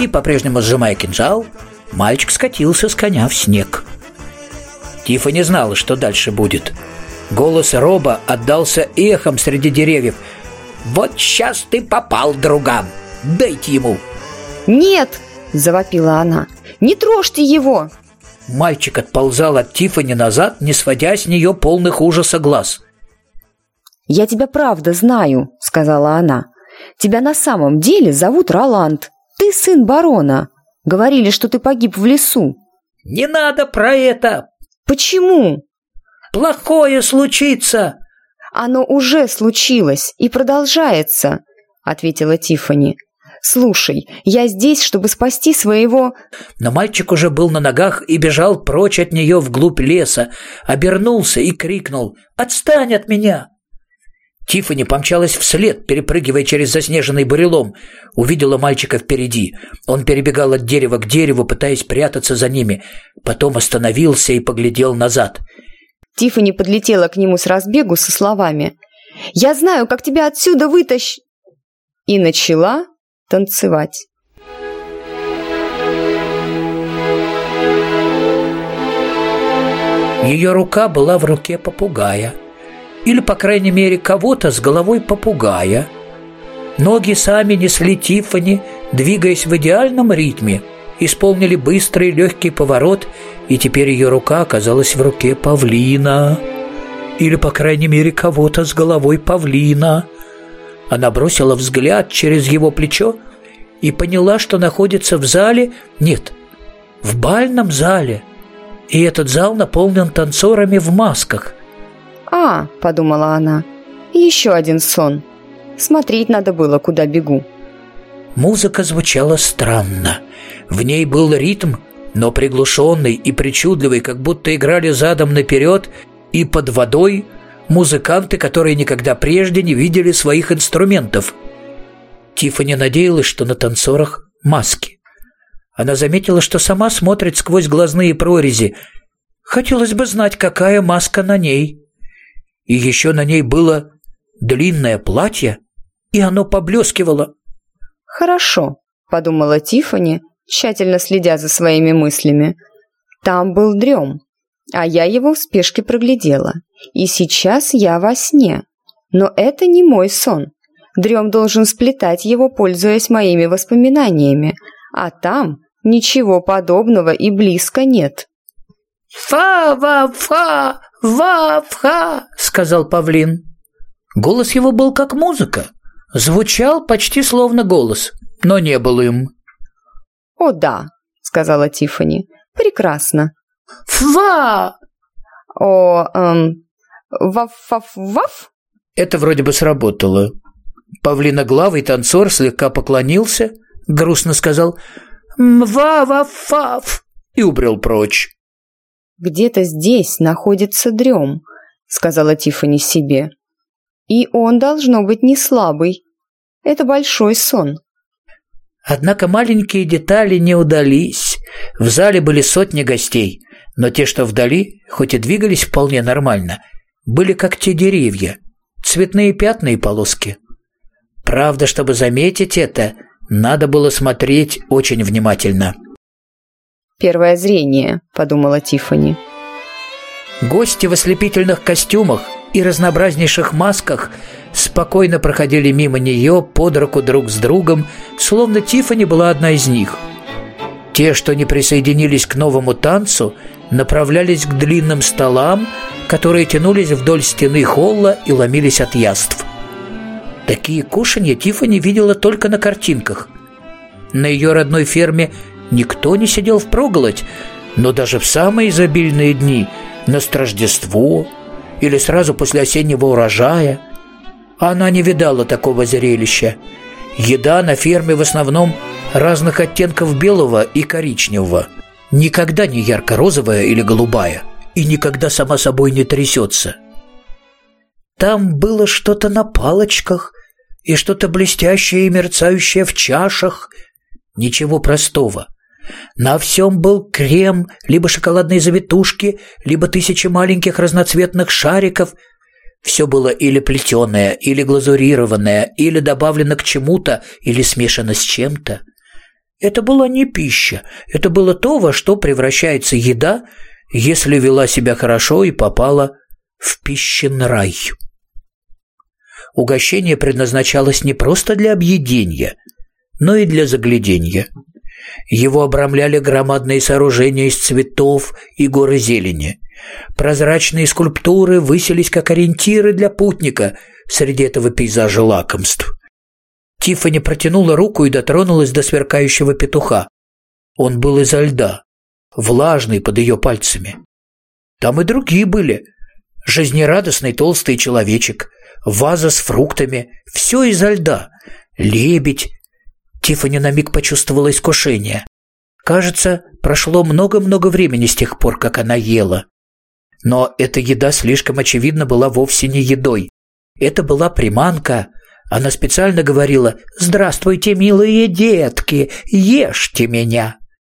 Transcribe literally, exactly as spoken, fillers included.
И, по-прежнему сжимая кинжал, мальчик скатился с коня в снег. Тиффани знала, что дальше будет. Голос Роба отдался эхом среди деревьев. «Вот сейчас ты попал, друган! Дайте ему!» «Нет!» – завопила она. «Не трожьте его!» Мальчик отползал от Тиффани назад, не сводя с нее полных ужаса глаз. «Я тебя правда знаю», – сказала она. «Тебя на самом деле зовут Роланд. Ты сын барона. Говорили, что ты погиб в лесу». «Не надо про это!» «Почему?» «Плохое случится!» «Оно уже случилось и продолжается», – ответила Тиффани. «Слушай, я здесь, чтобы спасти своего...» Но мальчик уже был на ногах и бежал прочь от нее вглубь леса, обернулся и крикнул: «Отстань от меня!» Тиффани помчалась вслед, перепрыгивая через заснеженный бурелом. Увидела мальчика впереди. Он перебегал от дерева к дереву, пытаясь прятаться за ними. Потом остановился и поглядел назад. Тиффани подлетела к нему с разбегу со словами: «Я знаю, как тебя отсюда вытащ...» И начала танцевать. Ее рука была в руке попугая. Или, по крайней мере, кого-то с головой попугая. Ноги сами несли Тиффани, двигаясь в идеальном ритме, исполнили быстрый легкий поворот, и теперь ее рука оказалась в руке павлина. Или, по крайней мере, кого-то с головой павлина. Она бросила взгляд через его плечо и поняла, что находится в зале, нет, в бальном зале, и этот зал наполнен танцорами в масках. «А, — подумала она, — еще один сон. Смотреть надо было, куда бегу». Музыка звучала странно. В ней был ритм, но приглушенный и причудливый, как будто играли задом наперед, и под водой музыканты, которые никогда прежде не видели своих инструментов. Тиффани надеялась, что на танцорах маски. Она заметила, что сама смотрит сквозь глазные прорези. Хотелось бы знать, какая маска на ней. И еще на ней было длинное платье, и оно поблескивало. «Хорошо», — подумала Тиффани, тщательно следя за своими мыслями. «Там был дрем, а я его в спешке проглядела. И сейчас я во сне. Но это не мой сон. Дрем должен сплетать его, пользуясь моими воспоминаниями, а там ничего подобного и близко нет». «Фа-ва-фа! «Ва-фа!» — сказал павлин. Голос его был как музыка. Звучал почти словно голос, но не был им. «О да!» — сказала Тиффани. «Прекрасно!» «Фва!» «О, эм... ваф-фаф-ваф?» Это вроде бы сработало. Павлиноглавый танцор слегка поклонился, грустно сказал «Ва-ва-фаф!» и убрел прочь. «Где-то здесь находится дрем», — сказала Тиффани себе. «И он, должно быть, не слабый. Это большой сон». Однако маленькие детали не удались. В зале были сотни гостей, но те, что вдали, хоть и двигались вполне нормально, были как те деревья, цветные пятна и полоски. Правда, чтобы заметить это, надо было смотреть очень внимательно. «Первое зрение», — подумала Тиффани. Гости в ослепительных костюмах и разнообразнейших масках спокойно проходили мимо нее под руку друг с другом, словно Тиффани была одна из них. Те, что не присоединились к новому танцу, направлялись к длинным столам, которые тянулись вдоль стены холла и ломились от яств. Такие кушанья Тиффани видела только на картинках. На ее родной ферме никто не сидел впроголодь, но даже в самые изобильные дни, на Рождество или сразу после осеннего урожая, она не видала такого зрелища. Еда на ферме в основном разных оттенков белого и коричневого, никогда не ярко-розовая или голубая, и никогда сама собой не трясется. Там было что-то на палочках и что-то блестящее и мерцающее в чашах. Ничего простого. На всем был крем, либо шоколадные завитушки, либо тысячи маленьких разноцветных шариков. Все было или плетеное, или глазурированное, или добавлено к чему-то, или смешано с чем-то. Это была не пища, это было то, во что превращается еда, если вела себя хорошо и попала в пищен рай. Угощение предназначалось не просто для объедения, но и для загляденья. Его обрамляли громадные сооружения из цветов и горы зелени. Прозрачные скульптуры высились как ориентиры для путника среди этого пейзажа лакомств. Тиффани протянула руку и дотронулась до сверкающего петуха. Он был изо льда, влажный под ее пальцами. Там и другие были. Жизнерадостный толстый человечек, ваза с фруктами, все изо льда, лебедь. Тиффани на миг почувствовала искушение. Кажется, прошло много-много времени с тех пор, как она ела. Но эта еда слишком очевидно была вовсе не едой. Это была приманка. Она специально говорила: «Здравствуйте, милые детки, ешьте меня».